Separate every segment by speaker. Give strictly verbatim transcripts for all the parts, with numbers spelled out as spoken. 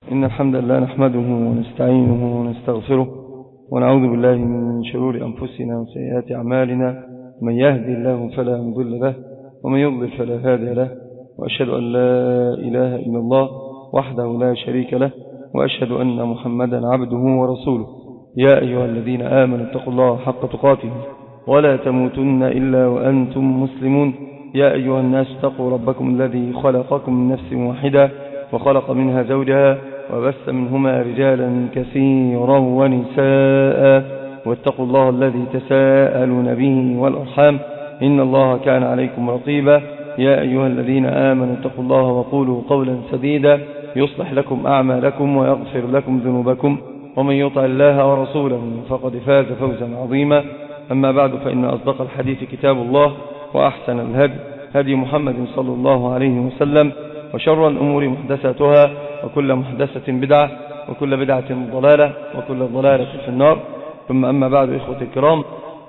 Speaker 1: إن الحمد لله نحمده ونستعينه ونستغفره ونعوذ بالله من شرور أنفسنا وسيئات أعمالنا. من يهدي الله فلا مضل له ومن يضلل فلا هادي له، وأشهد أن لا إله إلا الله وحده لا شريك له، وأشهد أن محمدا عبده ورسوله. يا أيها الذين آمنوا اتقوا الله حق تقاته ولا تموتن إلا وأنتم مسلمون. يا أيها الناس اتقوا ربكم الذي خلقكم من نفس واحدة وخلق منها زوجها وبث منهما رجالا كثيرا ونساء، واتقوا الله الذي تساءلون به والأرحام إن الله كان عليكم رقيبا. يا أيها الذين آمنوا اتقوا الله وقولوا قولا سديدا يصلح لكم أعمالكم ويغفر لكم ذنوبكم، ومن يطع الله ورسوله فقد فاز فوزا عظيما. أما بعد، فإن أصدق الحديث كتاب الله، وأحسن الهدي هدي محمد صلى الله عليه وسلم، وشر الأمور محدثاتها، وكل محدثة بدعة، وكل بدعة ضلالة، وكل ضلالة في النار. ثم أما بعد، إخوة الكرام،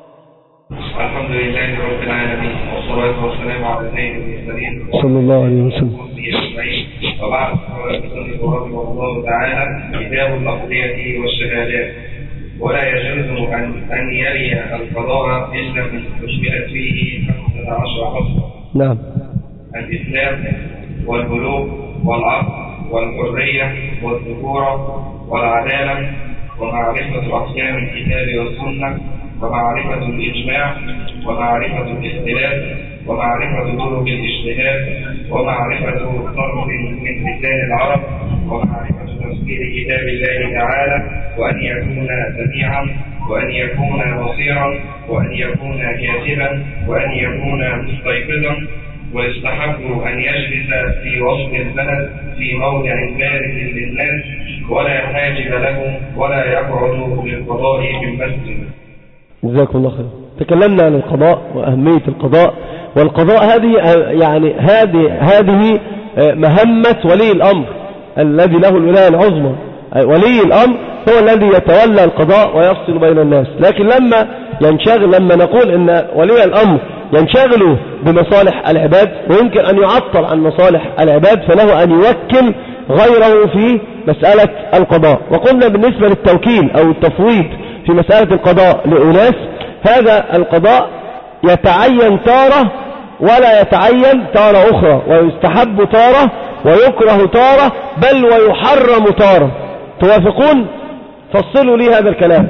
Speaker 2: الحمد لله رب العالمين، والصلاة والسلام على سيد المرسلين
Speaker 1: صلى الله عليه وسلم.
Speaker 2: وبعد، قال المصنف رحمه الله تعالى: كتاب الأقضية والشهادات. ولا يجوز أن أن يلي القضاء إلا من أشبهت فيه خمسة عشر فصلا.
Speaker 1: نعم.
Speaker 2: الإسلام والبلوغ والعقل والحرية والذكورة والعدالة ومعرفة أحكام الكتاب والسنة ومعرفة الإجماع ومعرفة الاختلاف ومعرفة طرق الاجتهاد ومعرفة صرف من لسان العرب ومعرفة تفسير كتاب الله تعالى، وأن يكون سميعا وأن يكون بصيرا وأن يكون كاتبا وأن يكون مستيقظا. ويستحب أن يجلس في وسط البلد في موضع بارز للناس، ولا حاجب له ولا يقعد للقضاء في المسجد.
Speaker 3: جزاكم الله خير. تكلمنا عن القضاء وأهمية القضاء، والقضاء هذه يعني هذه هذه مهمة ولي الأمر الذي له الولاية العظمى. ولي الأمر هو الذي يتولى القضاء ويفصل بين الناس. لكن لما ينشغل لما نقول إن ولي الأمر ينشغل بمصالح العباد ويمكن أن يعطل عن مصالح العباد، فله أن يوكل غيره في مسألة القضاء. وقلنا بالنسبة للتوكيل أو التفويض في مسألة القضاء لأناس، هذا القضاء يتعين تارة ولا يتعين تارة أخرى، ويستحب تارة ويكره تارة، بل ويحرم تارة. توافقون؟ فصلوا لي هذا الكلام.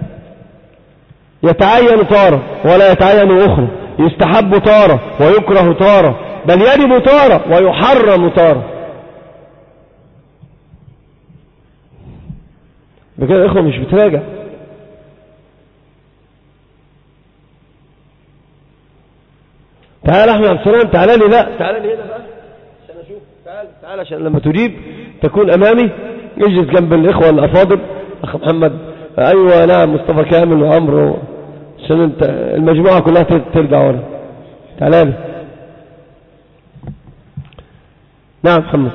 Speaker 3: يتعين تارة ولا يتعين أخرى، يستحب تارة ويكره تارة، بل يجب تارة ويحرم تارة. بكده الإخوة مش بتراجع. تعال أحمد عبد السلام، تعال لي. لا تعال لي هنا بقى عشان أشوف. تعال تعال عشان لما تجيب تكون أمامي. يجلس جنب الإخوة الأفاضل، أخ محمد. أيوة نعم، مصطفى كامل وعمرو، عشان انت المجموعة كلها ترجع ورا. تعال لي. نعم محمد.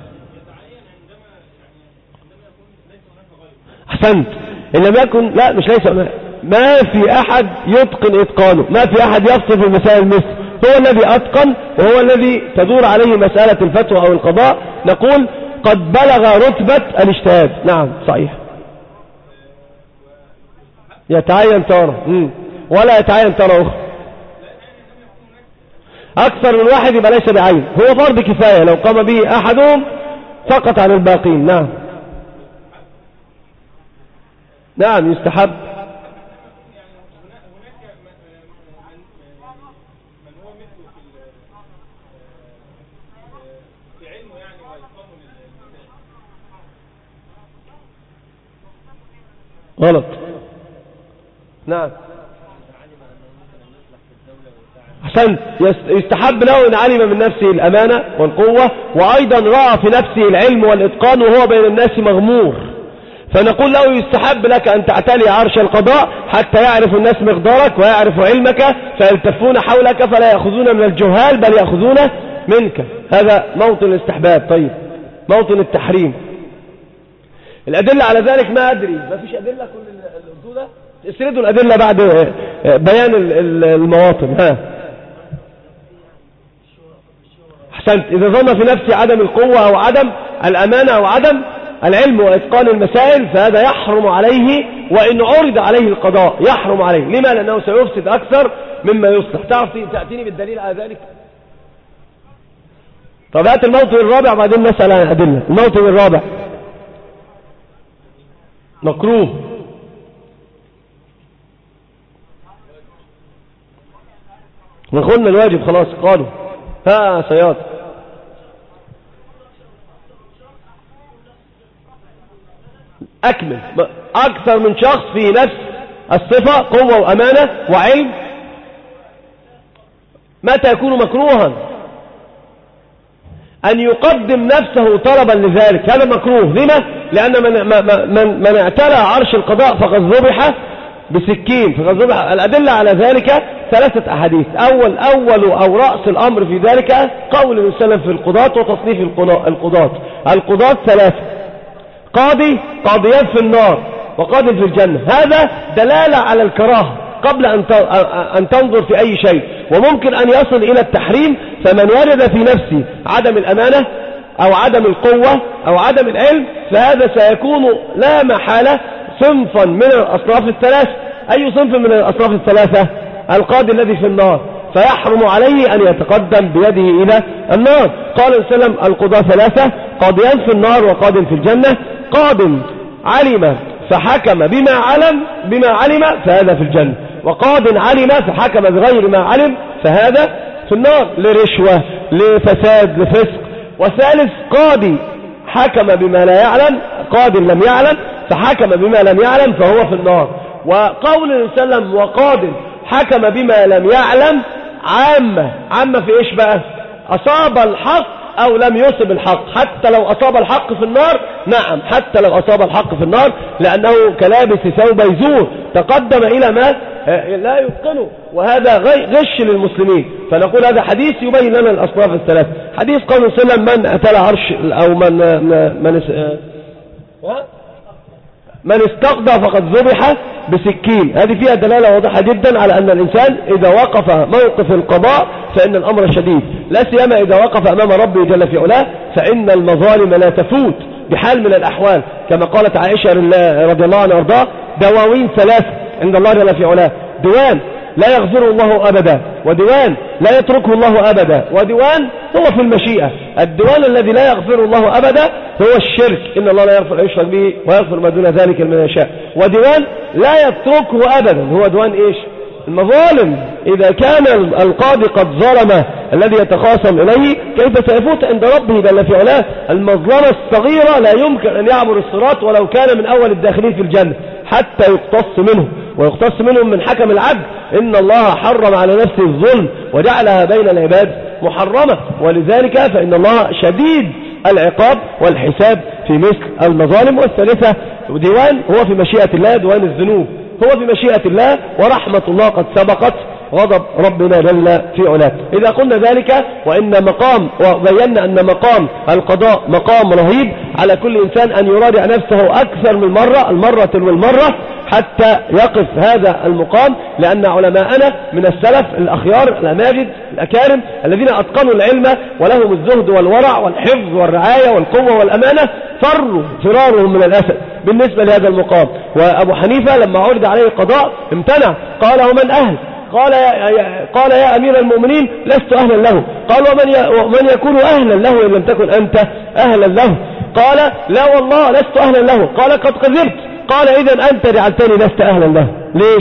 Speaker 3: أحسنت. إن لم يكن، لا مش ليس، ما في أحد يتقن إتقانه، ما في أحد يفصل في المسائل مثل هو الذي أتقن، وهو الذي تدور عليه مسألة الفتوى أو القضاء. نقول قد بلغ رتبة الاجتهاد. نعم صحيح. يتعين تارة ولا يتعين تارة أخرى. أكثر من واحد يبقى ليس بعين، هو فرض كفاية، لو قام به أحدهم فقط عن الباقين. نعم نعم يستحب. غلط. نعم أحسنت. يستحب له إن علم من نفسه الأمانة والقوة، وأيضا رأى في نفسه العلم والإتقان وهو بين الناس مغمور، فنقول له يستحب لك أن تعتلي عرش القضاء حتى يعرف الناس مقدارك ويعرف علمك، فيلتفون حولك فلا يأخذون من الجهال بل يأخذون منك. هذا موطن الاستحباب. طيب، موطن التحريم. الأدلة على ذلك ما أدري، ما فيش أدلة كل الأردو ده. اسردوا الأدلة بعد بيان المواطن. ها أحسنت. إذا ظن في نفسي عدم القوة أو عدم الأمانة أو عدم العلم وإتقان المسائل فهذا يحرم عليه، وإن عرض عليه القضاء يحرم عليه. لما؟ لأنه سيفسد أكثر مما يصلح. تعرف تأتيني بالدليل على ذلك؟ طب هات الموطن الرابع بعدين نسأل عن الأدلة. الموطن الرابع مكروه. نقولنا الواجب خلاص قالوا. ها سياد أكمل. أكثر من شخص في نفس الصفة، قوة وأمانة وعلم، متى يكون مكروها؟ أن يقدم نفسه طلبا لذلك، هذا مكروه. لما؟ لأن من, من, من اعتلى عرش القضاء فقد ذبح بسكين، فقد ذبح. الأدلة على ذلك ثلاثة أحاديث. أول أول أو رأس الأمر في ذلك قول النبي صلى الله عليه وسلم في القضاة وتصنيف القضاة. القضاة ثلاثة: قاضي، قاضيان في النار، وقاضي في الجنة. هذا دلالة على الكراهة قبل أن تنظر في أي شيء، وممكن أن يصل إلى التحريم. فمن وجد في نفسه عدم الأمانة أو عدم القوة أو عدم العلم فهذا سيكون لا محالة صنفا من الأصناف الثلاثة. أي صنف من الأصناف الثلاثة؟ القاضي الذي في النار، فيحرم عليه أن يتقدم بيده إلى النار. قال صلى الله عليه وسلم: القضاة ثلاثة: قاضيان في النار وقاض في الجنة. قاض علم فحكم بما علم بما علم فهذا في الجنة، وقاض علم فحكم بغير ما علم فهذا في النار، لرشوة، لفساد، لفسق. وثالث: قاضي حكم بما لا يعلم، قاض لم يعلم فحكم بما لم يعلم فهو في النار. وقول النبي صلى الله عليه وسلم: وقاض حكم بما لم يعلم، عامة. عامة في ايش بقى؟ أصاب الحق أو لم يصب الحق. حتى لو أصاب الحق في النار، نعم، حتى لو أصاب الحق في النار، لأنه كلابس ثوب يزور، تقدم إلى ما لا يتقنه، وهذا غش للمسلمين. فنقول هذا حديث يبين لنا الأصناف الثلاث. حديث قول صلى الله عليه وسلم: من أتلى عرش أو من من من استقضى فقد ذبح بسكين. هذه فيها دلالة واضحة جدا على أن الإنسان إذا وقف موقف القضاء فإن الأمر شديد، لا سيما إذا وقف أمام ربه جل في علاه، فإن المظالم لا تفوت بحال من الأحوال. كما قالت عائشة رضي الله عنها وارضاها: دواوين ثلاث عند الله جل في علاه: ديوان لا يغفره الله أبدا، وديوان لا يتركه الله أبدا، وديوان هو في المشيئة. الديوان الذي لا يغفره الله أبدا هو الشرك، إن الله لا يغفر يشرك به ويغفر ما دون ذلك لمن يشاء. وديوان لا يتركه أبدا هو ديوان إيش؟ المظالم. إذا كان القاضي قد ظلم الذي يتخاصم إليه، كيف سيفوت عند ربه جل في علاه؟ المظلمة الصغيرة لا يمكن أن يعبر الصراط ولو كان من أول الداخلين في الجنة حتى يقتص منه، ويقتص منهم من حكم العدل. إن الله حرم على نفسه الظلم وجعلها بين العباد محرمة، ولذلك فإن الله شديد العقاب والحساب في مثل المظالم. والثالثة ديوان هو في مشيئة الله، ديوان الذنوب هو في مشيئة الله، ورحمة الله قد سبقت غضب ربنا جل في علاه. إذا قلنا ذلك وإن مقام وبينا أن مقام القضاء مقام رهيب، على كل إنسان أن يراجع نفسه أكثر من مرة، المرة والمرة، حتى يقف هذا المقام. لأن علماءنا من السلف الأخيار الأماجد الأكارم الذين أتقنوا العلم ولهم الزهد والورع والحفظ والرعاية والقوة والأمانة فروا فرارهم من الأسد بالنسبة لهذا المقام. وأبو حنيفة لما عرض عليه القضاء امتنع، قال: ومن أهل؟ قال يا, قال يا أمير المؤمنين: لست أهلا له. قال: ومن, ومن يكون أهلا له إن لم تكن أنت أهلا له؟ قال: لا والله لست أهلا له. قال: قد كذبت. قال: إذن أنت جعلتني لست أهلا له. ليش؟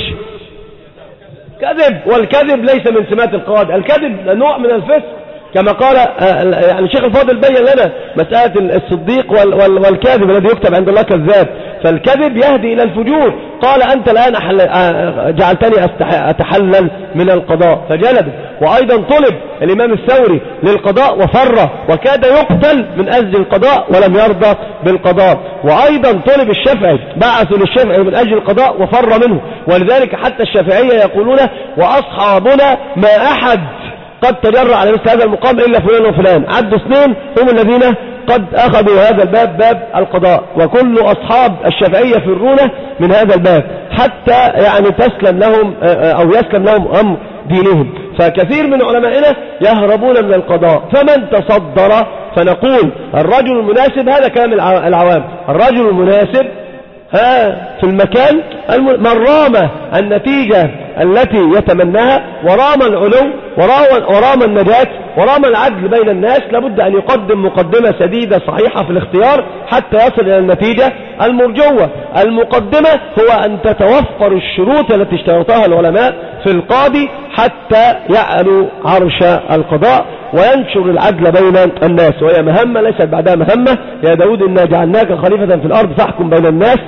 Speaker 3: كذب، والكذب ليس من سمات القواضي، الكذب نوع من الفسق. كما قال يعني الشيخ الفاضل بين لنا مسألة الصديق والكاذب الذي يكتب عند الله كذاب، فالكذب يهدي إلى الفجور. قال: أنت الآن جعلتني أتحلل من القضاء، فجلد. وأيضا طلب الإمام الثوري للقضاء وفر، وكاد يقتل من أجل القضاء ولم يرضى بالقضاء. وأيضا طلب الشافعي، بعثوا للشافعي من أجل القضاء وفر منه. ولذلك حتى الشافعية يقولون: وأصحابنا ما أحد قد تجرع على مثل هذا المقام إلا فلان وفلان. عدوا اثنين هم الذين قد أخذوا هذا الباب، باب القضاء، وكل أصحاب الشافعية يفرون من هذا الباب حتى يعني تسلم لهم أو يسلم لهم أمر دينهم. فكثير من علمائنا يهربون من القضاء، فمن تصدر فنقول الرجل المناسب، هذا كلام العوام، الرجل المناسب ها في المكان من رام النتيجة التي يتمناها ورام العلو ورام النجاة ورام العدل بين الناس، لابد أن يقدم مقدمة سديدة صحيحة في الاختيار حتى يصل إلى النتيجة المرجوة. المقدمة هو أن تتوفر الشروط التي اشترطها العلماء في القاضي حتى يعلو عرش القضاء وينشر العدل بين الناس، وهي مهمة ليست بعدها مهمة. يا داود إنا جعلناك خليفة في الأرض فاحكم بين الناس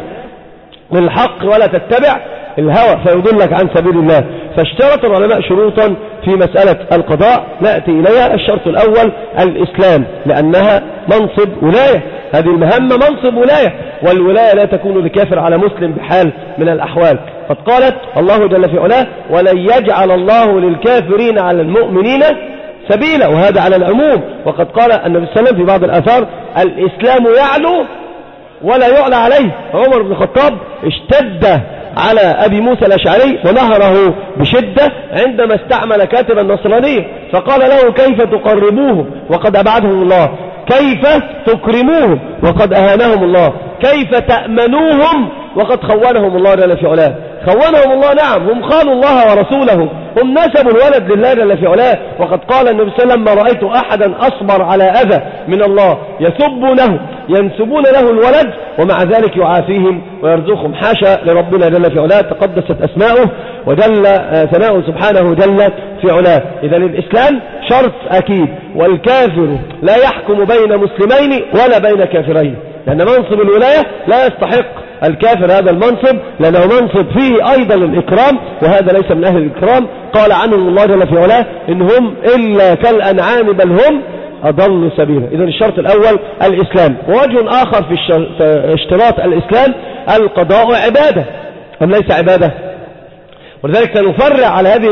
Speaker 3: بالحق ولا تتبع الهوى فيضلك عن سبيل الله. فاشترط العلماء شروطا في مسألة القضاء نأتي إليها. الشرط الأول الإسلام، لأنها منصب ولاية، هذه المهمة منصب ولاية، والولاية لا تكون لكافر على مسلم بحال من الأحوال. قد قالت الله جل في علاه ولن يجعل الله للكافرين على المؤمنين سبيلا، وهذا على العموم. وقد قال النبي صلى الله عليه وسلم في بعض الآثار الإسلام يعلو ولا يعلى عليه. عمر بن الخطاب اشتد على أبي موسى الأشعري ونهره بشدة عندما استعمل كاتبا نصرانيا، فقال له كيف تقربوه وقد أبعدهم الله، كيف تكرموهم وقد أهانهم الله، كيف تأمنوهم وقد خونهم الله جل في علاه. خونهم الله، نعم، هم خانوا الله ورسوله، هم نسبوا الولد لله جل في علاه. وقد قال النبي صلى الله عليه وسلم ما رأيت أحدا أصبر على أذى من الله يسبونه ينسبون له الولد ومع ذلك يعافيهم ويرزقهم. حاشا لربنا جل في علاه، تقدست أسماؤه وجل ثناؤه سبحانه جل في علاه. إذا الإسلام شرط أكيد، والكافر لا يحكم بين مسلمين ولا بين كافرين، لأن منصب الولاية لا يستحق الكافر هذا المنصب، لأنه منصب فيه أيضا الإكرام، وهذا ليس من أهل الإكرام. قال عنهم الله جل في علاه إن هم إلا كالأنعام بل هم أضل سبيلا. إذن الشرط الأول الإسلام. ووجه آخر في اشتراط الإسلام القضاء عبادة أم ليس عبادة؟ ولذلك سنفرع على هذه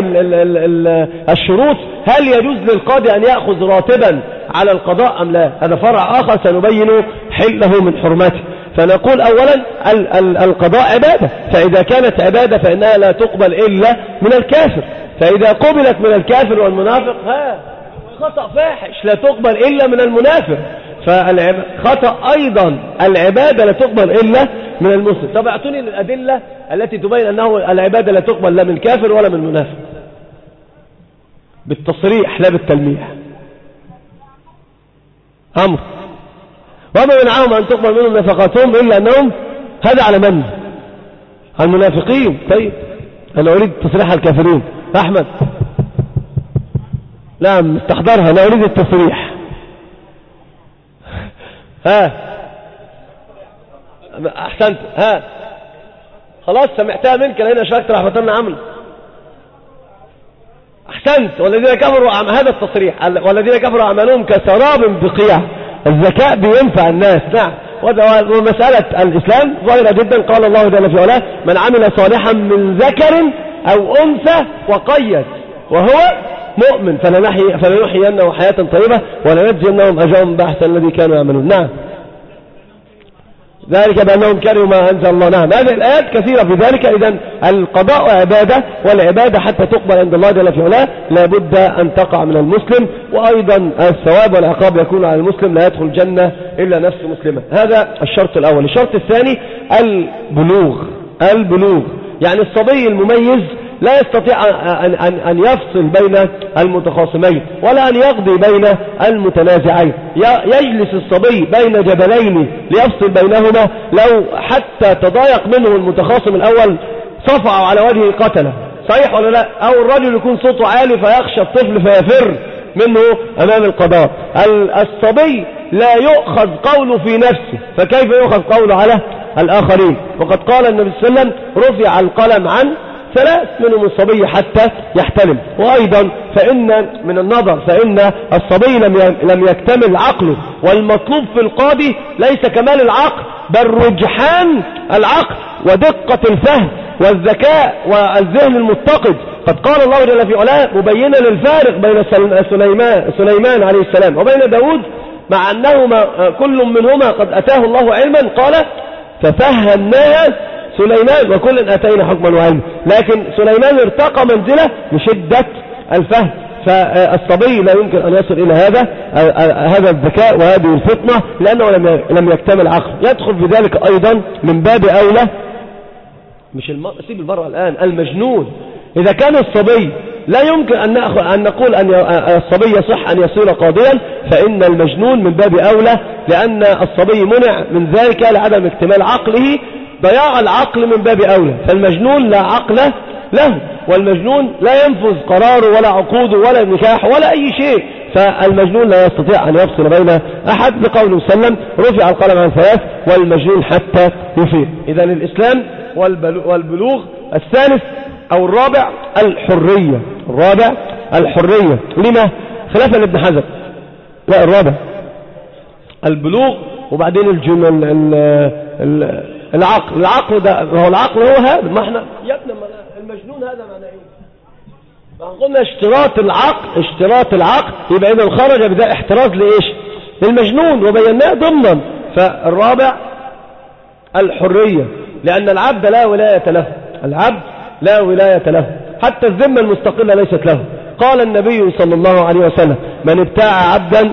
Speaker 3: الشروط، هل يجوز للقاضي أن يأخذ راتبا على القضاء أم لا؟ هذا فرع آخر سنبين حله من حرمته. فنقول أولا القضاء عبادة، فإذا كانت عبادة فإنها لا تقبل إلا من الكافر، فإذا قبلت من الكافر والمنافق ها خطأ فاحش لا تقبل إلا من المنافق. فخطأ أيضا العبادة لا تقبل إلا من المسلم. طب اعطوني الأدلة التي تبين أنه العبادة لا تقبل لا من كافر ولا من منافق، بالتصريح لا بالتلميح. أمر وما منعهم أن تقبل منهم نفقاتهم إلا أنهم، هذا على من؟ على المنافقين. طيب أنا أريد تصريح الكافرين. أحمد نعم استحضرها، أنا أريد التصريح. ها أحسنت، ها خلاص سمعتها منك لأن أشركت رحمة الله عمل. أحسنت. والذين كفروا هذا التصريح، والذين كفروا أعمالهم كسراب بقيع. الذكاء بينفع الناس، نعم. ومسألة الإسلام ظاهرة جدا. قال الله جل في علاه من عمل صالحا من ذكر أو أنثى وقيد وهو مؤمن فلنحيينه حياة طيبة ولنجزينهم أجرهم بأحسن الذي كانوا يعملون. نعم ذلك بأنهم كرهوا ما أنزل الله. نعم هذه الآيات كثيرة في ذلك. إذن القضاء عبادة، والعبادة حتى تقبل عند الله جل في علاه لابد أن تقع من المسلم، وأيضا الثواب والعقاب يكون على المسلم، لا يدخل الجنة إلا نفس مسلمة. هذا الشرط الأول. الشرط الثاني البلوغ. البلوغ يعني الصبي المميز لا يستطيع أن, أن, أن يفصل بين المتخاصمين ولا أن يقضي بين المتنازعين. يجلس الصبي بين جبلين ليفصل بينهما، لو حتى تضايق منه المتخاصم الأول صفعوا على وجهه قتله، صحيح ولا لا؟ أو الرجل يكون صوته عالي فيخشى الطفل فيفر منه أمام القضاء. الصبي لا يؤخذ قوله في نفسه، فكيف يؤخذ قوله على الآخرين؟ وقد قال النبي صلى الله عليه وسلم رفع القلم عن ثلاث منهم الصبي حتى يحتلم. وأيضا فإن من النظر فإن الصبي لم يكتمل عقله، والمطلوب في القاضي ليس كمال العقل بل رجحان العقل ودقة الفهم والذكاء والذهن المتقد. قد قال الله جل في علاه مبينا للفارق بين سليمان, سليمان عليه السلام وبين داود، مع أنهما كل منهما قد أتاه الله علما، قال ففهمناها سليمان وكل أتينا حكما وعلما. لكن سليمان ارتقى منزله بشدة الفهم، فالصبي لا يمكن أن يصل إلى هذا هذا الذكاء وهذه الفطنة لأنه لم يكتمل عقل. يدخل في ذلك أيضا من باب أولى مش الم... سيب المرأة الآن المجنون. إذا كان الصبي لا يمكن أن, نأخذ أن نقول أن الصبي يصح أن يصير قاضيا، فإن المجنون من باب أولى، لأن الصبي منع من ذلك لعدم اكتمال عقله. ضياع العقل من باب أولى، فالمجنون لا عقل له، والمجنون لا ينفذ قراره ولا عقوده ولا نكاح ولا أي شيء، فالمجنون لا يستطيع أن يفصل بين أحد، لقوله صلى الله عليه وسلم رفع القلم عن ثلاث والمجنون حتى يفيق. إذا الإسلام والبلوغ. الثالث أو الرابع الحرية. الرابع الحرية. لما؟ خلافا لابن حزم. لا الرابع البلوغ، وبعدين الجنون العقل. العقل ده هو العقل هو هذا. ما احنا يا ابني المجنون هذا معناه ايه؟ ما قلنا اشتراط العقل، اشتراط العقل يبقى اذا خرج بذا احتراز لايش؟ للمجنون، وبيناه ضمنا. فالرابع الحرية، لأن العبد لا ولاية له. العبد لا ولاية له، حتى الذمة المستقلة ليست له. قال النبي صلى الله عليه وسلم من ابتاع عبدا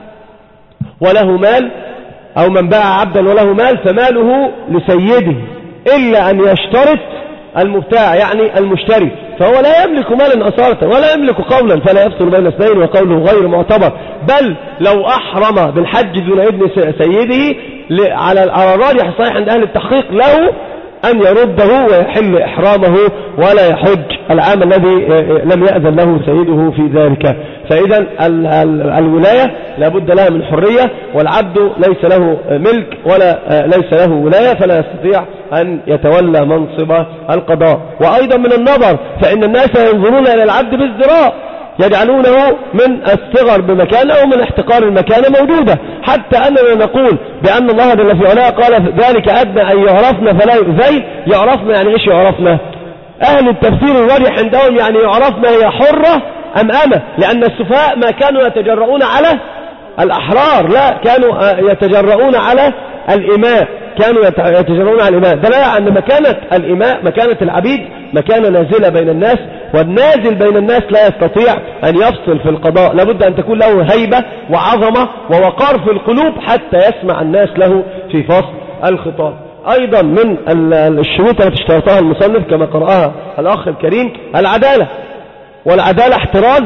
Speaker 3: وله مال، أو من باع عبدا وله مال فماله لسيده إلا أن يشترط المبتاع يعني المشتري، فهو لا يملك مالا أصالة ولا يملك قولا، فلا يفصل بين اثنين وقوله غير معتبر. بل لو أحرم بالحج دون إذن سيده على الراجح الصحيح عند أهل التحقيق له أن يرده ويحل إحرامه ولا يحج العام الذي لم يأذن له سيده في ذلك. فإذا الولاية لابد لها من حرية، والعبد ليس له ملك ولا ليس له ولاية، فلا يستطيع أن يتولى منصب القضاء. وأيضا من النظر، فإن الناس ينظرون إلى العبد بالذراء، يجعلونه من الصغر بمكانه ومن احتقار المكانة موجودة، حتى أننا نقول بأن الله جل في علاه قال ذلك أدنى أن يعرفنا فلا يؤذين. يعرفنا يعني إيش يعرفنا؟ أهل التفسير الراجح عندهم يعني يعرفنا هي حرة أم أمة، لأن السفهاء ما كانوا يتجرؤون على الأحرار، لا كانوا يتجرؤون على الإماء، كانوا يتجرؤون على الإماء. دلالة أن مكانة الإماء مكانة العبيد مكانة نازلة بين الناس، والنازل بين الناس لا يستطيع أن يفصل في القضاء، لابد أن تكون له هيبة وعظمة ووقار في القلوب حتى يسمع الناس له في فصل الخطاب. أيضا من الشروط التي اشترطها المصنف كما قرأها الأخ الكريم العدالة، والعدالة احتراز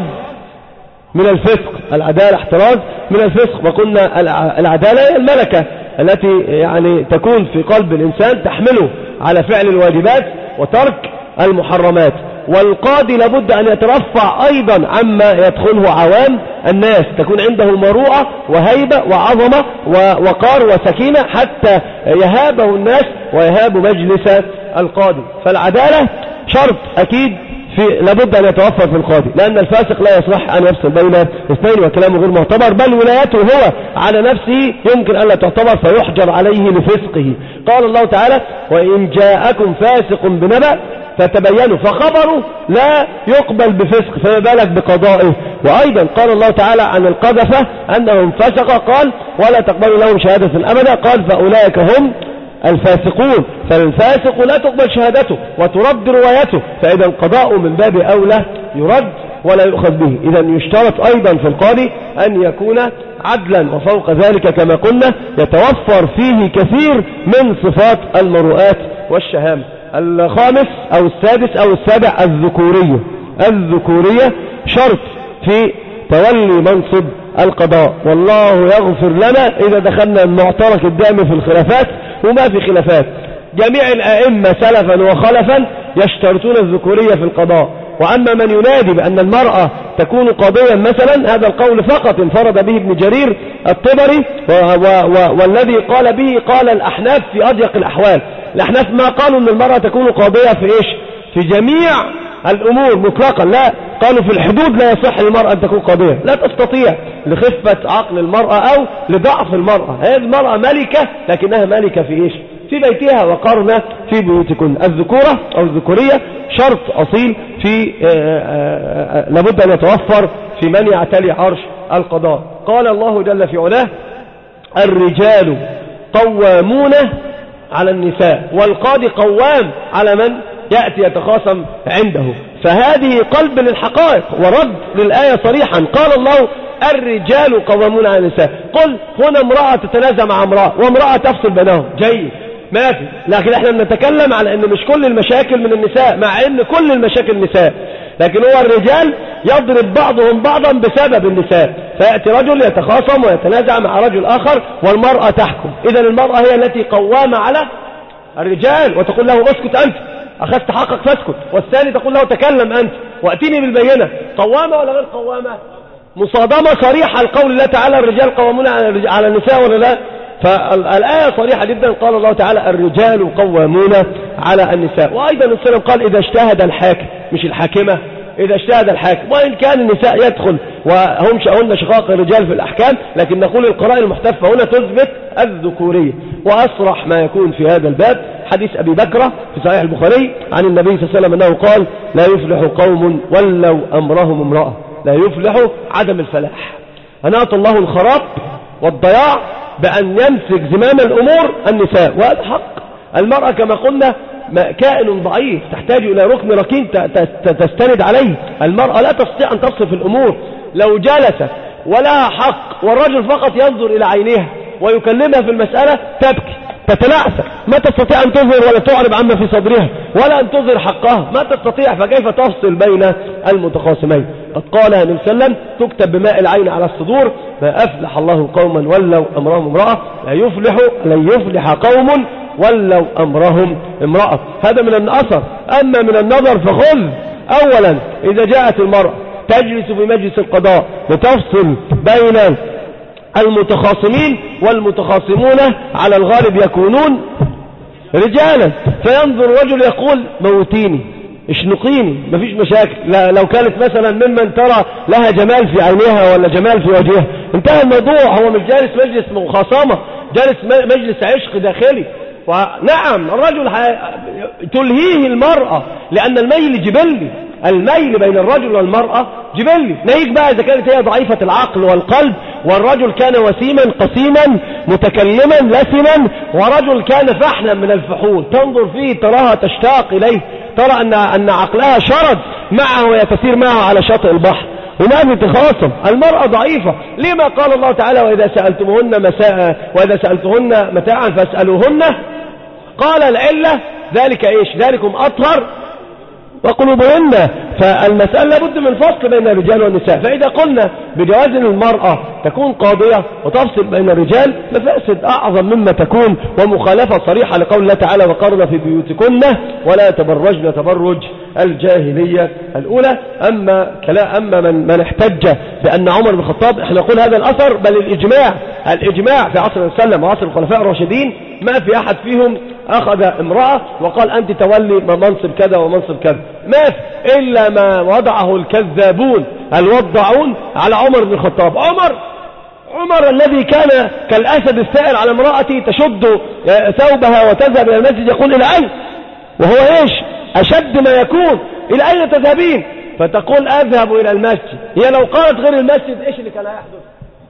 Speaker 3: من الفسق. العدالة احتراز من الفسق، وقلنا العدالة هي الملكة التي يعني تكون في قلب الإنسان تحمله على فعل الواجبات وترك المحرمات. والقاضي لابد أن يترفع أيضا عما يدخله عوام الناس، تكون عنده مروءة وهيبة وعظمة ووقار وسكينة حتى يهابه الناس ويهاب مجلس القاضي. فالعدالة شرط أكيد في لابد أن يتوفر في القاضي، لأن الفاسق لا يصلح أن يفصل بين اثنين وكلامه غير معتبر، بل ولايته هو على نفسه يمكن أن لا تعتبر فيحجر عليه لفسقه. قال الله تعالى وإن جاءكم فاسق بنبأ فتبينوا، فخبره لا يقبل بفسق، فما بالك بقضائه. وأيضا قال الله تعالى عن القذفة أنهم فسق، قال ولا تقبلوا لهم شهادة أبدا، قال فأولئك هم الفاسقون. فالفاسق لا تقبل شهادته وترد روايته، فإذا القضاء من باب أولى يرد ولا يؤخذ به. إذا يشترط أيضا في القاضي أن يكون عدلا، وفوق ذلك كما قلنا يتوفر فيه كثير من صفات المروءات والشهامة. الخامس أو السادس أو السابع الذكورية. الذكورية شرط في تولي منصب القضاء، والله يغفر لنا إذا دخلنا المعترك الدائم في الخلافات، وما في خلافات. جميع الأئمة سلفا وخلفا يشترطون الذكورية في القضاء. وأما من ينادي بأن المرأة تكون قاضيا مثلا، هذا القول فقط انفرد به ابن جرير الطبري، والذي قال به قال الأحناف في أضيق الأحوال. الأحناف ما قالوا أن المرأة تكون قاضية في إيش؟ في جميع الأمور مطلقا، لا، قالوا في الحدود لا يصح للمرأة أن تكون قاضية، لا تستطيع لخفة عقل المرأة أو لضعف المرأة. هذه المرأة ملكة، لكنها ملكة في إيش؟ في بيتها، وقرنا في بيوتكن. الذكورة أو الذكورية شرط أصيل في لابد أن يتوفر في من يعتلي عرش القضاء. قال الله جل في علاه الرجال قوامون على النساء، والقاضي قوام على من يأتي يتخاصم عنده. فهذه قلب للحقائق ورد للآية صريحا. قال الله الرجال قوامون على النساء. قل هنا امرأة تتنازع مع امرأة وامرأة تفصل بينهم، جيد ما في، لكن احنا بنتكلم على ان مش كل المشاكل من النساء، مع ان كل المشاكل نساء، لكن هو الرجال يضرب بعضهم بعضا بسبب النساء، فيأتي رجل يتخاصم ويتنازع مع رجل آخر والمرأة تحكم. إذن المرأة هي التي قوامة على الرجال، وتقول له اسكت أنت، أخذت حقك فاسكت، والثاني تقول له تكلم أنت وأتيني بالبينة. قوامة ولا غير قوامة؟ مصادمة صريحة القول الله تعالى الرجال قوامون على النساء ولا لا؟ فالآية صريحة جدا. قال الله تعالى الرجال قوامون على النساء. وأيضا السلام قال إذا اجتهد الحاكم، مش الحاكمة، إذا اجتهد الحاكم، وإن كان النساء يدخل وهم شأهن شقاق الرجال في الأحكام، لكن نقول القرائن المحتفة هنا تثبت الذكورية. وأصرح ما يكون في هذا الباب حديث أبي بكرة في صحيح البخاري عن النبي صلى الله عليه وسلم أنه قال لا يفلح قوم ولوا أمرهم امرأة، لا يفلح عدم الفلاح، أناط الله الخراب والضياع بأن يمسك زمام الأمور النساء. وهذا حق. المرأة كما قلنا كائن ضعيف تحتاج إلى ركن ركين تستند عليه. المرأة لا تستطيع أن تصف الأمور، لو جلست ولا حق والرجل فقط ينظر إلى عينيها ويكلمها في المسألة تبكي تتلعثم، ما تستطيع أن تظهر ولا تعرب عما في صدرها ولا أن تظهر حقها، ما تستطيع، فكيف تفصل بين المتخاصمين؟ قد قال النبي صلى الله عليه وسلم تكتب بماء العين على الصدور ما أفلح الله قوما ولوا أمرهم امرأة، لا يفلح لن يفلح قوم ولوا أمرهم امرأة. هذا من الأثر. أما من النظر فخذ أولا إذا جاءت المرأة تجلس في مجلس القضاء لتفصل بين المتخاصمين، والمتخاصمون على الغالب يكونون رجالا، فينظر رجل يقول موتيني اشنقيني مفيش مشاكل، لا لو كانت مثلا ممن ترى لها جمال في عينيها ولا جمال في وجهها انتهى الموضوع. هو مش جالس مجلس مخاصمة، جالس مجلس عشق داخلي. ونعم الرجل تلهيه المرأة لأن الميل جبلي، الميل بين الرجل والمرأة جبلي. ناهيك بقى إذا كانت هي ضعيفة العقل والقلب والرجل كان وسيما قسيما متكلما لسنا، ورجل كان فحلا من الفحول، تنظر فيه تراها تشتاق إليه، ترى أن, أن عقلها شرد معه ويتسير معه على شاطئ البحر، وما تخاصم. المرأة ضعيفة. لما قال الله تعالى وإذا سألتمهن مساء وإذا سألتهن متاعا فاسألوهن؟ قال العلة ذلك إيش؟ ذلكم أطهر وقلوبهن. فالمسألة لابد من فصل بين الرجال والنساء. فإذا قلنا بجواز المرأة تكون قاضية وتفصل بين الرجال، مفاسد أعظم مما تكون، ومخالفة صريحة لقول الله تعالى وقرن في بيوتكن ولا تبرجن تبرج الجاهلية الأولى. أما كلا أما من, من احتج بأن عمر بن الخطاب، احنا نقول هذا الأثر بل الإجماع الإجماع في عصر السلام وعصر الخلفاء الراشدين ما في أحد فيهم أخذ امرأة وقال أنت تولي منصب كذا ومنصب كذا، ما في إلا ما وضعه الكذابون الوضعون على عمر بن الخطاب. عمر عمر الذي كان كالأسد السائر على امرأته تشد ثوبها وتذهب إلى المسجد، يقول إلى أين؟ وهو إيش أشد ما يكون، إلى أين تذهبين؟ فتقول أذهب إلى المسجد. هي لو قالت غير المسجد إيش اللي كان يحدث؟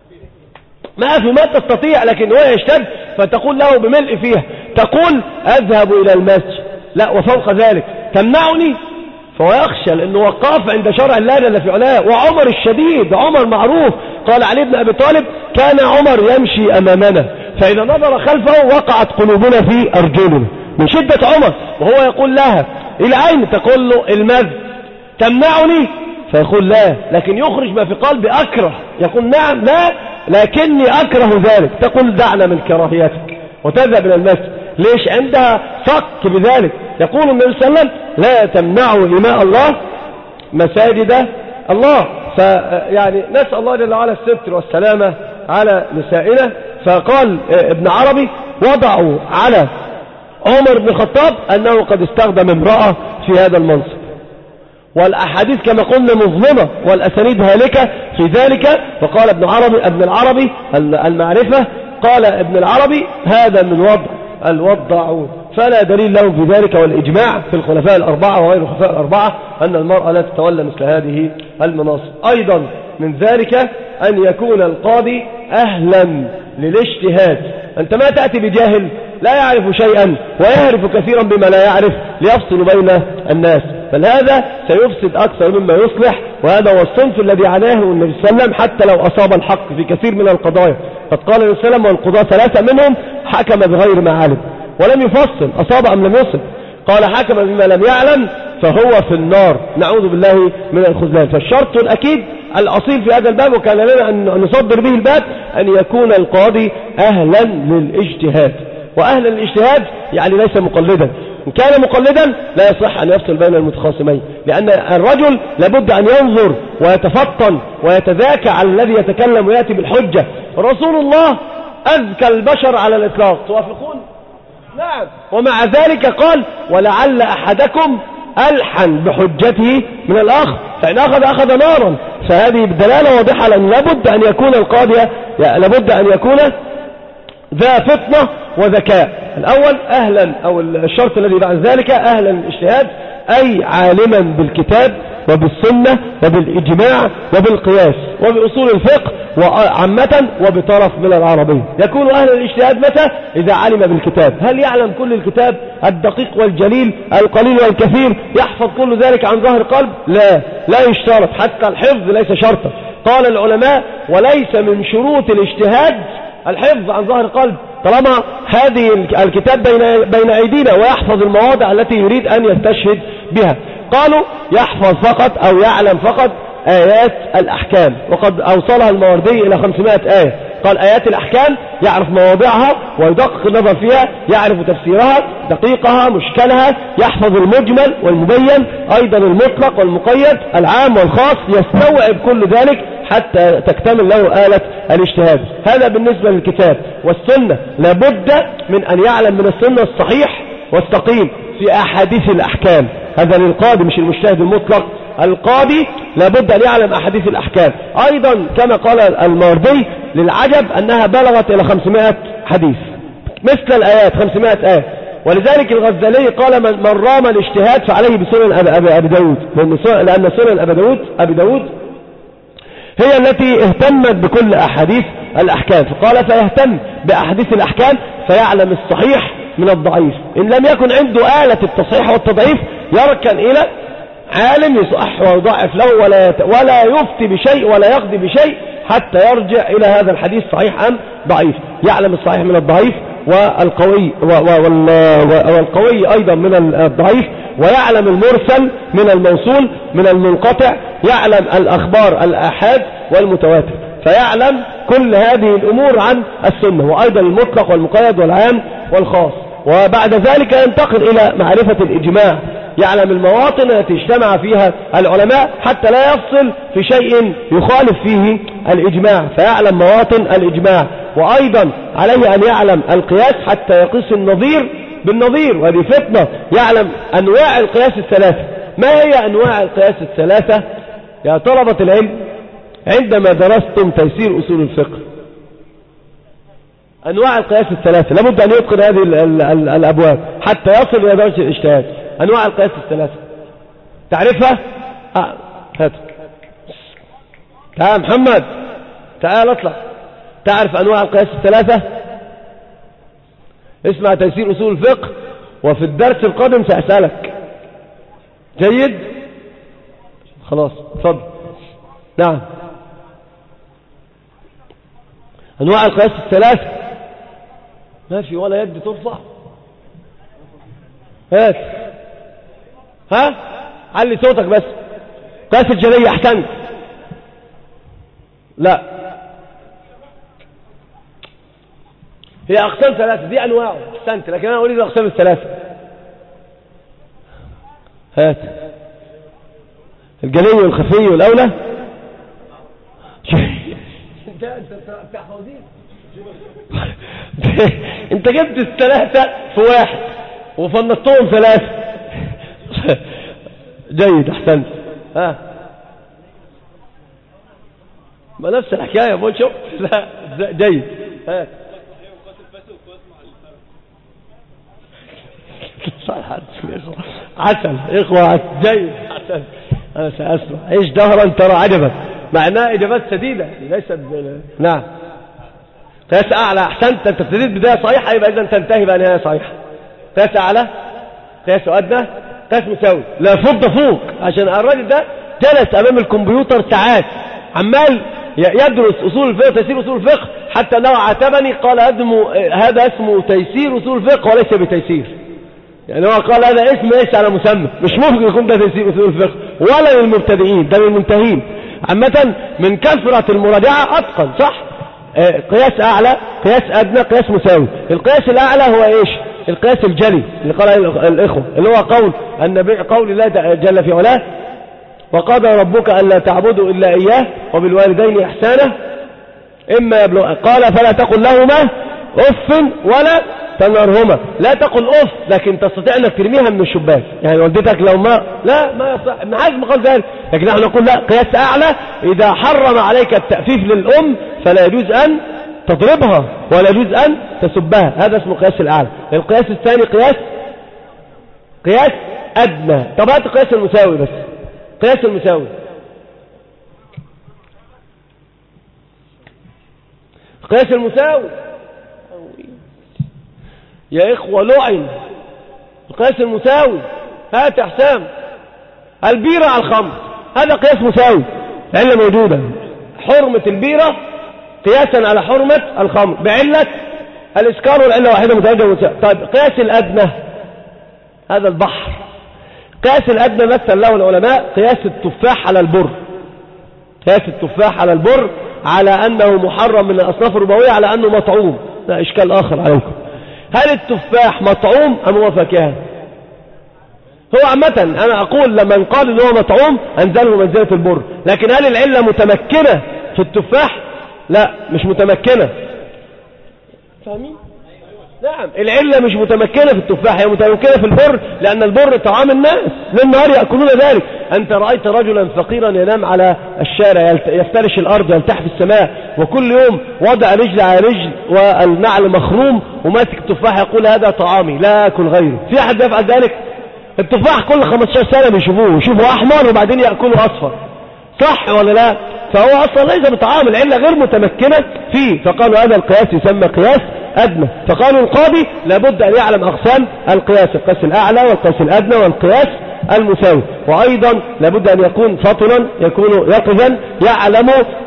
Speaker 3: ما في ما تستطيع، لكن هو يشتد فتقول له بملء فيها، تقول أذهب إلى المسجد، لا وفوق ذلك تمنعني. فهو يخشى لأنه وقاف عند شرع الله جل في علاه. وعمر الشديد، عمر معروف، قال علي بن أبي طالب كان عمر يمشي أمامنا فإذا نظر خلفه وقعت قلوبنا في أرجلنا من شدة عمر. وهو يقول لها إلى أين؟ تقول له المسجد. تمنعني؟ فيقول لا، لكن يخرج ما في قلبي أكره، يقول نعم لا لكني أكره ذلك. تقول دعنا من كراهيتك وتذهب إلى المسجد. ليش؟ عندها صك بذلك. يقول النبي صلى الله عليه وسلم لا تمنعوا إماء الله مساجد الله. فيعني نسأل الله جل وعلا الستر والسلامة على نسائنا. فقال ابن عربي وضعوا على عمر بن الخطاب أنه قد استخدم امرأة في هذا المنصب، والأحاديث كما قلنا مظلمة والأسانيد هالكة في ذلك. فقال ابن عربي ابن العربي المعرفة، قال ابن العربي هذا من وضع الوضعون، فلا دليل له في ذلك. والإجماع في الخلفاء الأربعة وغير الخلفاء الأربعة أن المرأة لا تتولى مثل هذه المناصب. أيضا من ذلك أن يكون القاضي أهلا للاجتهاد. أنت ما تأتي بجاهل لا يعرف شيئا ويعرف كثيرا بما لا يعرف ليفصل بين الناس. بل هذا سيفسد أكثر مما يصلح. وهذا هو الصنف الذي عناه النبي صلى الله عليه وسلم حتى لو أصاب الحق في كثير من القضايا. قد قال النبي صلى الله عليه وسلم والقضاة ثلاثة منهم حكم بغير ما علم، ولم يفصل أصاب أم لم يصب. قال حكم بما لم يعلم فهو في النار، نعوذ بالله من الخذلان. فالشرط الأكيد الأصيل في هذا الباب، وكان لنا أن نصدر به الباب، أن يكون القاضي أهلا للاجتهاد. وأهلا للاجتهاد يعني ليس مقلدا. إن كان مقلدا لا يصح أن يفصل بين المتخاصمين، لأن الرجل لابد أن ينظر ويتفطن ويتذاكى على الذي يتكلم ويأتي بالحجة. رسول الله أذكى البشر على الإطلاق، توافقون؟ نعم. ومع ذلك قال ولعل أحدكم ألحن بحجته من الآخر، فإن أخذ أخذ نارا. فهذه بدلالة واضحة لأن لابد أن يكون القاضي لابد أن يكون ذا فطنة وذكاء. الأول أهلا، أو الشرط الذي بعد ذلك أهلا الاجتهاد، أي عالما بالكتاب وبالسنة وبالإجماع وبالقياس وبأصول الفقه وعامة وبطرف من العربية. يكون أهل الاجتهاد متى؟ إذا علم بالكتاب. هل يعلم كل الكتاب الدقيق والجليل القليل والكثير؟ يحفظ كل ذلك عن ظهر قلب؟ لا، لا يشترط، حتى الحفظ ليس شرطا. قال العلماء وليس من شروط الاجتهاد الحفظ عن ظهر قلب، طالما هذه الكتاب بين بين أيدينا ويحفظ المواضع التي يريد أن يستشهد بها. قالوا يحفظ فقط أو يعلم فقط آيات الأحكام، وقد أوصلها الماوردي إلى خمسمائة آية. قال آيات الأحكام يعرف مواضعها ويدقق النظر فيها، يعرف تفسيرها دقيقها مشكلها، يحفظ المجمل والمبين، أيضا المطلق والمقيد، العام والخاص، يستوعب كل ذلك حتى تكتمل له آلة الاجتهاد. هذا بالنسبة للكتاب. والسنة لابد من أن يعلم من السنة الصحيح والسقيم في أحاديث الأحكام. هذا للقاضي مش المجتهد المطلق. القاضي لابد أن يعلم أحاديث الأحكام. أيضا كما قال الماوردي للعجب أنها بلغت إلى خمسمائة حديث مثل الآيات، خمسمائة آية. ولذلك الغزالي قال من رام الاجتهاد فعليه بسنن أبي, أبي داود، لأن سنن أبي داود, أبي داود هي التي اهتمت بكل أحاديث الأحكام. فقال فيهتم بأحاديث الأحكام فيعلم الصحيح من الضعيف. إن لم يكن عنده آلة التصحيح والتضعيف يركن إلى عالم يصحح ويضعف له، ولا ولا يفتي بشيء ولا يقضي بشيء حتى يرجع إلى هذا الحديث صحيح أم ضعيف. يعلم الصحيح من الضعيف والقوي والقوي أيضا من الضعيف، ويعلم المرسل من الموصول من المنقطع، يعلم الأخبار الآحاد والمتواتر، فيعلم كل هذه الأمور عن السنة، وأيضا المطلق والمقيد والعام والخاص. وبعد ذلك ينتقل إلى معرفة الإجماع، يعلم المواطن التي اجتمع فيها العلماء حتى لا يفصل في شيء يخالف فيه الإجماع، فيعلم مواطن الإجماع. وأيضا عليه أن يعلم القياس حتى يقيس النظير بالنظير، وهذه فتنة. يعلم أنواع القياس الثلاثة. ما هي أنواع القياس الثلاثة يا طلبة العلم عندما درستم تيسير أصول الفقه؟ أنواع القياس الثلاثة لابد أن يتقن هذه ال ال ال الأبواب حتى يصل إلى درجة الاجتهاد. أنواع القياس الثلاثة تعرفها؟ آه. هات تعال محمد، تعال اطلع. تعرف أنواع القياس الثلاثة؟ اسمع تيسير أصول الفقه، وفي الدرس القادم سأسألك. جيد؟ خلاص اتفضل. نعم. أنواع القياس الثلاثة ما في ولا يد ترفع. هات ها علي صوتك بس. قياس الجلية أحسنت. لا، هي أقسام ثلاثة، دي أنواع أحسنت، لكن أنا أريد الأقسام الثلاثة. هات الجلي والخفي والأولى. انت انت تحفظين انت جبت الثلاثة في واحد وفنطتهم ثلاثة. جيد احسنت. ها ما نفس الحكاية بقول شوف. لا جيد. ها عسل إخوة عسل. جيد عسل. أنا سأسمع. إيش دهرا ترى عجبا، معناه إجابات سديدة ليست ب... نعم. قياس أعلى أحسنت. أنت ابتديت بداية صحيحة، يبقى إذا تنتهي بنهاية صحيحة. قياس أعلى، قياس أدنى، قياس مساوي، لا فضة فوق، عشان الراجل ده جلس امام الكمبيوتر ساعات عمال يدرس اصول الفقه، تيسير اصول الفقه، حتى لو عاتبني قال هذا اسمه تيسير اصول الفقه وليس بتيسير. يعني هو قال هذا اسم ليس على مسمى، مش ممكن يكون ده تيسير اصول الفقه ولا للمبتدئين، ده للمنتهين. عامة من كثرة المراجعة اتقن، صح؟ قياس اعلى، قياس ادنى، قياس مساوي. القياس الاعلى هو ايش؟ القياس الجلي اللي قال الاخوة، اللي هو قول النبي، قول الله جل في علاه: وقضى ربك الا تعبدوا الا اياه وبالوالدين احسانا اما يبلغ، قال فلا تقل لهما اف ولا تنهرهما. لا تقل اف، لكن تستطيع انك ترميها من الشباك، يعني والدتك لو ما لا ما يصح، ابن حزم قال ذلك، لكن نحن نقول لا، قياس اعلى اذا حرم عليك التأفيف للام فلا يجوز ان تضربها ولا يجوز ان تسبها، هذا اسمه قياس الاعلى. القياس الثاني قياس قياس ادنى. طب هات قياس المساوي بس، قياس المساوي. قياس المساوي يا إخوة لعن القياس المساوي. هات حسام البيرة على الخمر، هذا قياس مساوي، علة موجودة، حرمة البيرة قياسا على حرمة الخمر بعلة الإسكار، والعلة واحدة متوجهة مساوي. طيب قياس الأدنى هذا البحر. قياس الأدنى مثل له العلماء قياس التفاح على البر، قياس التفاح على البر على أنه محرم من الأصناف الربوية، على أنه مطعوم. لا إشكال آخر عليكم، هل التفاح مطعوم أم هو فاكهة؟ هو عامة أنا أقول لما قال إنه هو مطعوم أنزله منزلة البر، لكن هل العلة متمكنة في التفاح؟ لا مش متمكنة. فاهمين؟ نعم العلة مش متمكنة في التفاح، هي متمكنة في البر، لأن البر طعام الناس للنهار يأكلون ذلك. أنت رأيت رجلا فقيرا ينام على الشارع يفترش الأرض يلتح في السماء، وكل يوم وضع رجل على رجل والنعل مخروم وماسك التفاح يقول هذا طعامي لا أكل غيره؟ في أحد يفعل ذلك؟ التفاح كل خمسة عشر سنة بيشوفوه، يشوفوا أحمر وبعدين يأكلوا أصفر، صح ولا لا؟ فهو أصلا ليس بطعام، العلة غير متمكنة فيه، فقالوا هذا القياس يسمى قياس أدنى. فقالوا القاضي لابد أن يعلم أقسام القياس، القياس الأعلى والقياس الأدنى والقياس المساوي، وأيضا لابد أن يكون فطنا، يكون يقظا، يعلم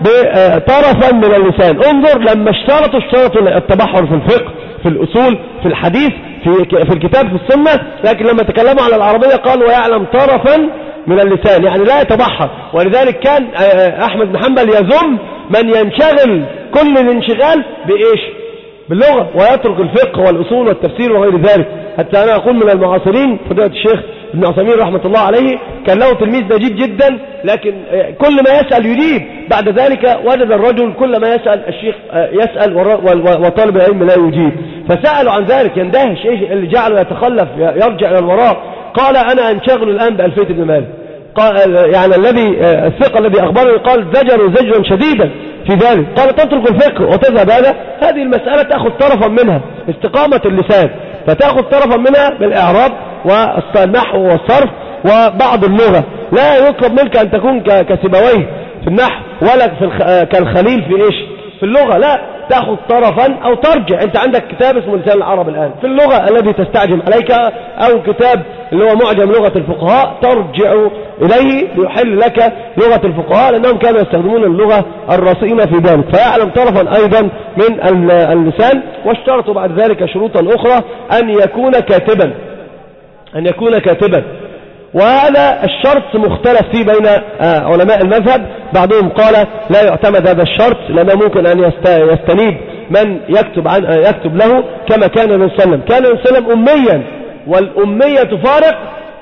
Speaker 3: بطرفا من اللسان. انظر لما اشترطوا اشترطوا التبحر في الفقه، في الأصول، في الحديث، في في الكتاب، في السنة، لكن لما تكلموا على العربية قالوا ويعلم طرفا من اللسان، يعني لا يتبحر. ولذلك كان أحمد بن حنبل يذم من ينشغل كل الانشغال بإيش؟ باللغة، ويترك الفقه والأصول والتفسير وغير ذلك. حتى أنا أقول من المعاصرين فضيلة الشيخ ابن عثيمين رحمة الله عليه كان له تلميذ نجيب جدا، لكن كل ما يسأل يجيب، بعد ذلك وجد الرجل كل ما يسأل الشيخ يسأل وطالب العلم لا يجيب، فسألوا عن ذلك يندهش ايش اللي جعله يتخلف يرجع إلى الوراء. قال أنا أنشغل الآن بألفية ابن مالك، قال يعني الذي الثقة الذي أخبرني قال زجر زجرا شديدا في ذلك، قال تترك الفقه وتذهب هذا. هذه المسألة تأخذ طرفا منها استقامة اللسان، فتأخذ طرفا منها بالإعراب والنحو والصرف وبعض اللغة. لا يطلب منك أن تكون كسيبويه في النحو ولا في الخ... كالخليل في إيش؟ في اللغة، لا تأخذ طرفا أو ترجع. أنت عندك كتاب اسمه لسان العرب الآن في اللغة الذي تستعجم عليك، أو كتاب اللي هو معجم لغة الفقهاء ترجع إليه ليحل لك لغة الفقهاء، لأنهم كانوا يستخدمون اللغة الرصينة في ذلك، فيعلم طرفا أيضا من اللسان. واشترطوا بعد ذلك شروطا أخرى، أن يكون كاتبا، أن يكون كاتبا. وهذا الشرط مختلف فيه بين علماء المذهب، بعضهم قال لا يعتمد هذا الشرط، لأنه ممكن أن يستنيب من يكتب, عن يكتب له كما كان النبي صلى الله عليه وسلم. كان النبي صلى الله عليه وسلم أميا، والأمية تفارق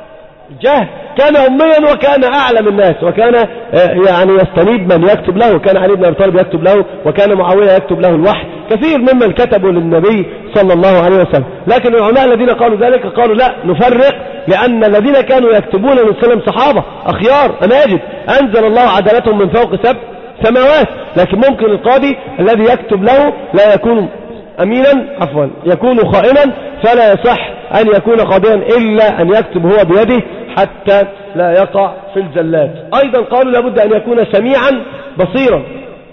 Speaker 3: جهل، كان أميا وكان أعلم الناس، وكان يعني يستنيب من يكتب له، وكان علي بن أبي طالب يكتب له، وكان معاوية يكتب له الوحي، كثير ممن كتبوا للنبي صلى الله عليه وسلم. لكن العلماء الذين قالوا ذلك قالوا لا نفرق، لأن الذين كانوا يكتبون للنبي صلى الله عليه وسلم صحابة أخيار أماجد أنزل الله عدالتهم من فوق سبع سماوات، لكن ممكن القاضي الذي يكتب له لا يكون أمينا، عفوا يكون خائنا، فلا يصح أن يكون قاضيا إلا أن يكتب هو بيده حتى لا يقع في الزلات. أيضا قالوا لابد أن يكون سميعا بصيرا،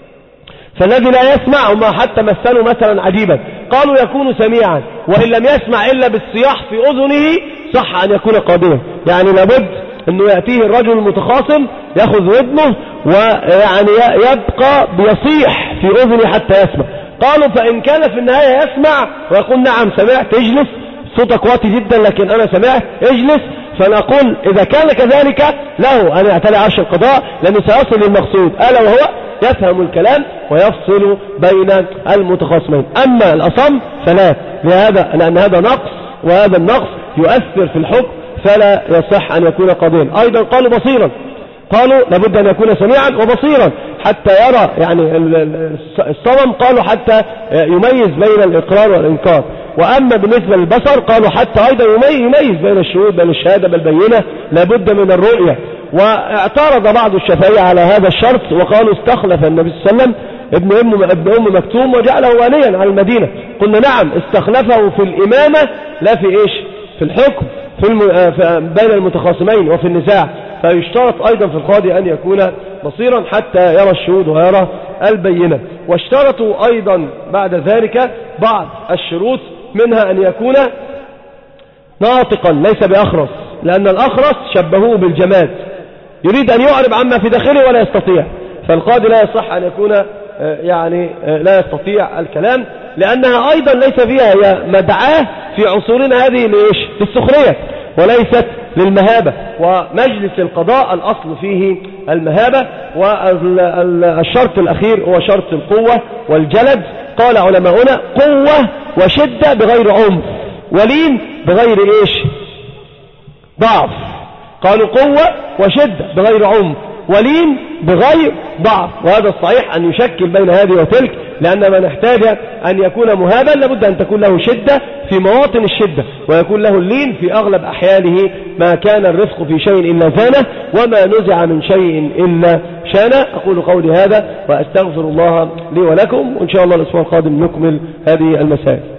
Speaker 3: فالذي لا يسمع، وما حتى مثلوا مثلا عجيبا، قالوا يكون سميعا وإن لم يسمع إلا بالصياح في أذنه صح أن يكون قاضيا. يعني لابد أنه يأتيه الرجل المتخاصم يأخذ ودنه ويعني يبقى بيصيح في أذنه حتى يسمع. قالوا فإن كان في النهاية يسمع ويقول نعم سمعت اجلس، صوتك واطي جدا لكن أنا سمعت اجلس، فنقول إذا كان كذلك له أن يعتلي عرش القضاء لأنه سيصل للمقصود ألا وهو يفهم الكلام ويفصل بين المتخاصمين. أما الأصم فلا، لهذا لأن هذا نقص وهذا النقص يؤثر في الحكم فلا يصح أن يكون قاضيا. أيضا قالوا بصيرا، قالوا لابد أن يكون سميعا وبصيرا حتى يرى، يعني الصمم قالوا حتى يميز بين الإقرار والإنكار. وأما بالنسبة للبصر قالوا حتى أيضا يميز بين الشهود بين الشهادة بالبينة، لابد من الرؤية. واعترض بعض الشافعية على هذا الشرط وقالوا استخلف النبي صلى الله عليه وسلم ابن أم, ابن أم مكتوم وجعله واليا على المدينة. قلنا نعم استخلفه في الإمامة لا في إيش في الحكم في الم... بين المتخاصمين وفي النزاع. فيشترط أيضا في القاضي أن يكون بصيرا حتى يرى الشهود ويرى البينة. واشترطوا أيضا بعد ذلك بعض الشروط منها أن يكون ناطقا ليس بأخرس، لأن الأخرس شبهوه بالجماد يريد أن يعرب عما في داخله ولا يستطيع، فالقاضي لا يصح أن يكون يعني لا يستطيع الكلام، لأنها أيضا ليس فيها هي مدعاة في عصورنا هذه ليش للسخرية وليست للمهابة. ومجلس القضاء الأصل فيه المهابة. والشرط الأخير هو شرط القوة والجلد. قال علماؤنا قوة وشدة بغير عنف، ولين بغير إيش ضعف. قالوا قوة وشدة بغير عنف ولين بغير ضعف، وهذا الصحيح أن يشكل بين هذه وتلك، لأن من احتاج أن يكون مهابا لابد أن تكون له شدة في مواطن الشدة ويكون له اللين في أغلب أحيانه. ما كان الرفق في شيء إلا زانه وما نزع من شيء إلا شانه. أقول قولي هذا وأستغفر الله لي ولكم، وإن شاء الله الأسبوع القادم نكمل هذه المسائل.